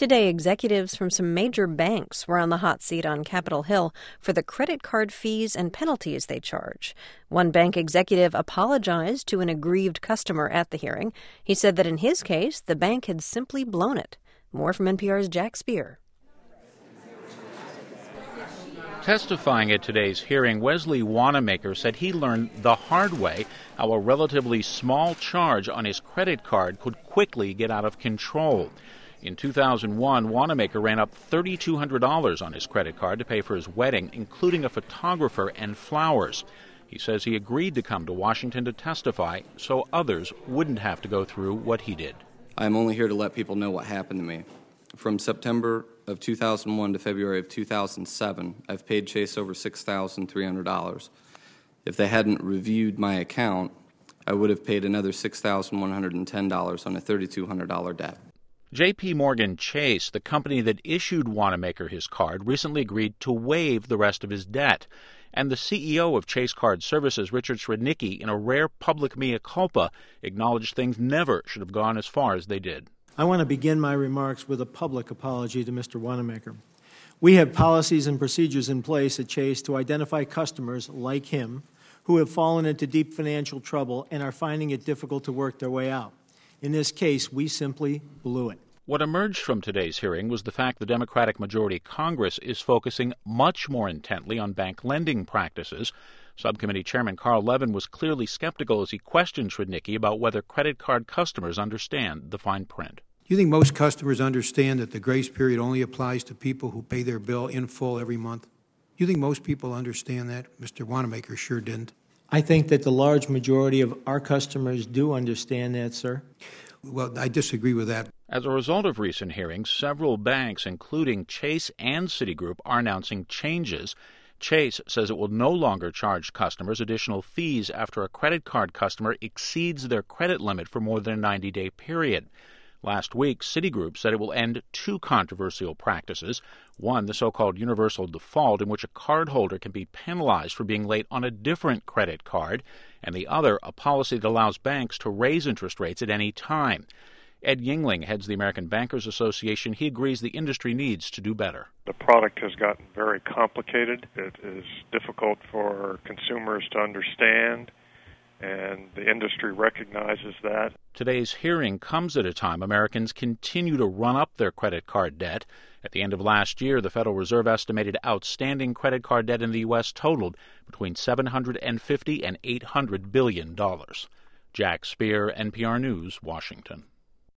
Today, executives from some major banks were on the hot seat on Capitol Hill for the credit card fees and penalties they charge. One bank executive apologized to an aggrieved customer at the hearing. He said that in his case, the bank had simply blown it. More from NPR's Jack Speer. Testifying at today's hearing, Wesley Wanamaker said he learned the hard way how a relatively small charge on his credit card could quickly get out of control. In 2001, Wanamaker ran up $3,200 on his credit card to pay for his wedding, including a photographer and flowers. He says he agreed to come to Washington to testify so others wouldn't have to go through what he did. I'm only here to let people know what happened to me. From September of 2001 to February of 2007, I've paid Chase over $6,300. If they hadn't reviewed my account, I would have paid another $6,110 on a $3,200 debt. J.P. Morgan Chase, the company that issued Wanamaker his card, recently agreed to waive the rest of his debt. And the CEO of Chase Card Services, Richard Srednicki, in a rare public mea culpa, acknowledged things never should have gone as far as they did. I want to begin my remarks with a public apology to Mr. Wanamaker. We have policies and procedures in place at Chase to identify customers like him who have fallen into deep financial trouble and are finding it difficult to work their way out. In this case, we simply blew it. What emerged from today's hearing was the fact the Democratic majority Congress is focusing much more intently on bank lending practices. Subcommittee Chairman Carl Levin was clearly skeptical as he questioned Srednicki about whether credit card customers understand the fine print. Do you think most customers understand that the grace period only applies to people who pay their bill in full every month? Do you think most people understand that? Mr. Wanamaker sure didn't. I think that the large majority of our customers do understand that, sir. Well, I disagree with that. As a result of recent hearings, several banks, including Chase and Citigroup, are announcing changes. Chase says it will no longer charge customers additional fees after a credit card customer exceeds their credit limit for more than a 90-day period. Last week, Citigroup said it will end two controversial practices. One, the so-called universal default, in which a cardholder can be penalized for being late on a different credit card, and the other, a policy that allows banks to raise interest rates at any time. Ed Yingling heads the American Bankers Association. He agrees the industry needs to do better. The product has gotten very complicated. It is difficult for consumers to understand, and the industry recognizes that. Today's hearing comes at a time Americans continue to run up their credit card debt. At the end of last year, the Federal Reserve estimated outstanding credit card debt in the U.S. totaled between $750 and $800 billion. Jack Speer, NPR News, Washington.